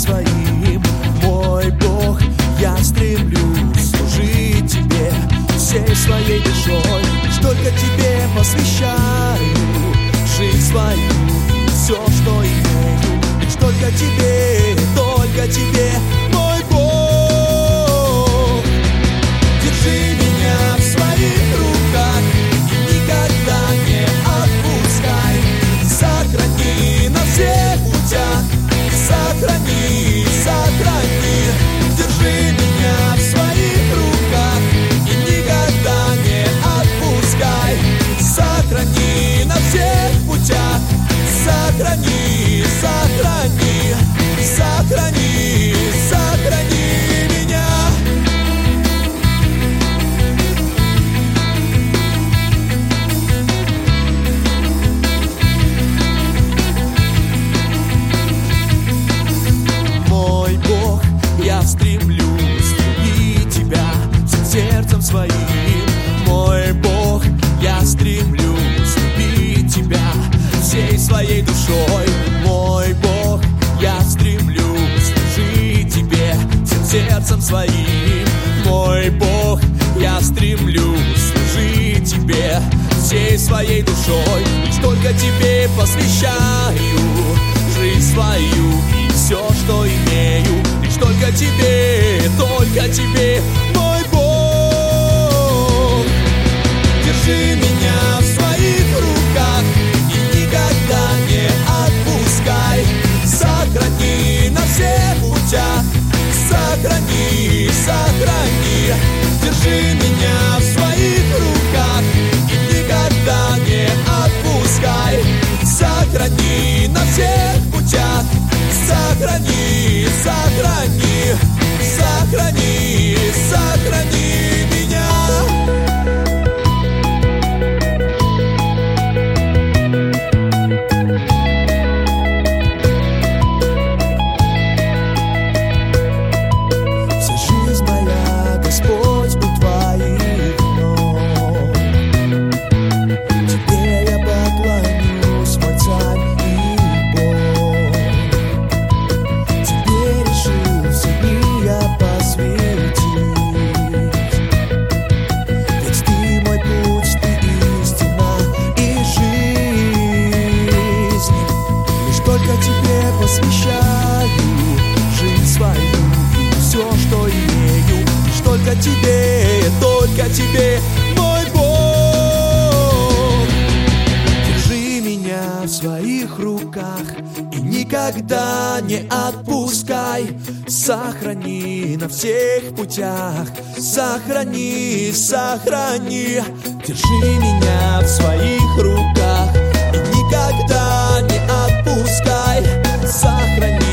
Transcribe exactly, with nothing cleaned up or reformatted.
своим, мой Бог. Я стремлюсь служить Тебе всей своей душой, лишь только Тебе посвящаю жизнь свою и все, что имею, лишь только Тебе, только Тебе, мой Бог. Держи меня в своих руках и никогда не отпускай. Сохрани на всех путях, сохрани, сохрани. Держи меня в своих руках и никогда не отпускай. Сохрани на всех путях, сохрани, сохрани, сохрани, сохрани меня. Мой Бог, я стремлюсь любить Тебя всем сердцем своим. Мой Бог, я стремлюсь любить Тебя всей своей душой. Мой Бог, я стремлюсь служить Тебе всем сердцем своим. Мой Бог, я стремлюсь служить Тебе всей своей душой, лишь только Тебе посвящаю жизнь свою и все, что имею, лишь только Тебе, только Тебе, мой Бог. Держи меня в своих руках и никогда не отпускай. Сохрани на всех путях, сохрани, сохрани. Держи меня в своих руках и никогда не отпускай. Сохрани на всех путях, сохрани, сохрани, сохрани, сохрани меня. Только Тебе, только Тебе, мой Бог. Держи меня в своих руках и никогда не отпускай. Сохрани на всех путях, сохрани, сохрани. Держи меня в своих руках и никогда не отпускай. Сохрани